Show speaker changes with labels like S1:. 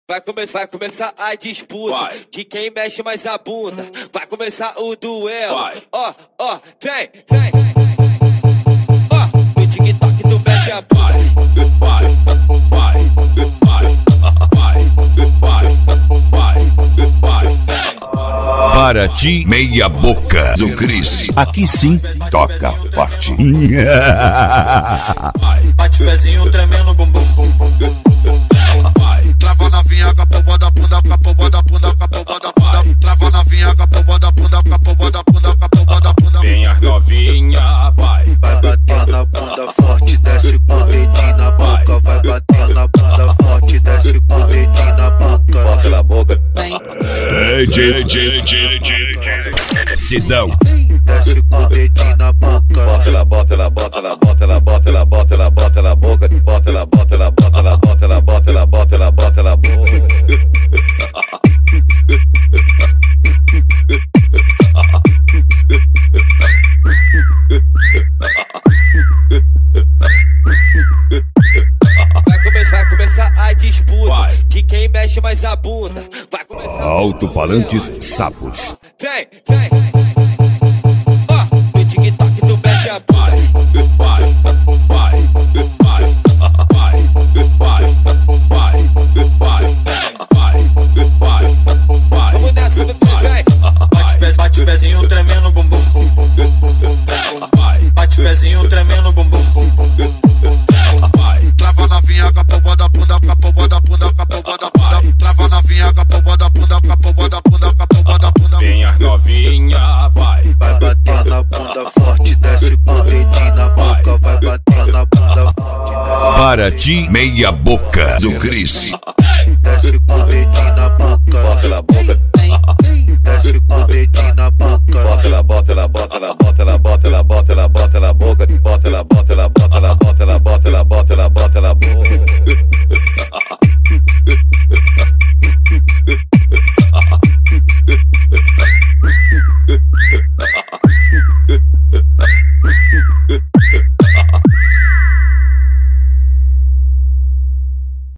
S1: Vai começar a disputa de quem mexe mais a bunda. Vai começar o duelo. Ó, vem. Ó, no TikTok tu mexe a bunda.
S2: Paraty, meia boca do Cris. Aqui sim, toca forte.
S3: Bate o pezinho tremendo, bum bum bum bum. Trava na vinha, capô da bunda, capô da bunda, capô da bunda. Trava na vinha, capô da bunda, capô da bunda, capô da bunda.
S1: Vem as novinha, vai
S3: bater na bunda forte, desce com o dedinho na boca. Vai bater na bunda forte, desce com o dedinho na boca.
S2: Bota na boca.
S3: Vem.
S2: Sidão.
S3: Desce com o dedinho na boca.
S2: Bota na boca. Bota na boca. Bota na boca. Bota na boca.
S1: Vai começar a disputa de quem mexe mais a bunda. Vai começar
S2: Alto-falantes sapos.
S1: Vem. Ó, no TikTok tu mexe a bunda. Vamos nessa, vem.
S3: Bate o pezinho tremendo, bum bum bum bum. Bate o pezinho tremendo, bum bum bum bum. Trava na vinha, capô da bunda, capô da bunda, capô da bunda. Trava na vinha, capô da bunda, capô da bunda, capô da bunda.
S1: Vem as novinha, vai
S3: bater na bunda forte, desce com o dedinho na boca. Vai bater na bunda forte, desce.
S2: Paraty, meia boca do Cris.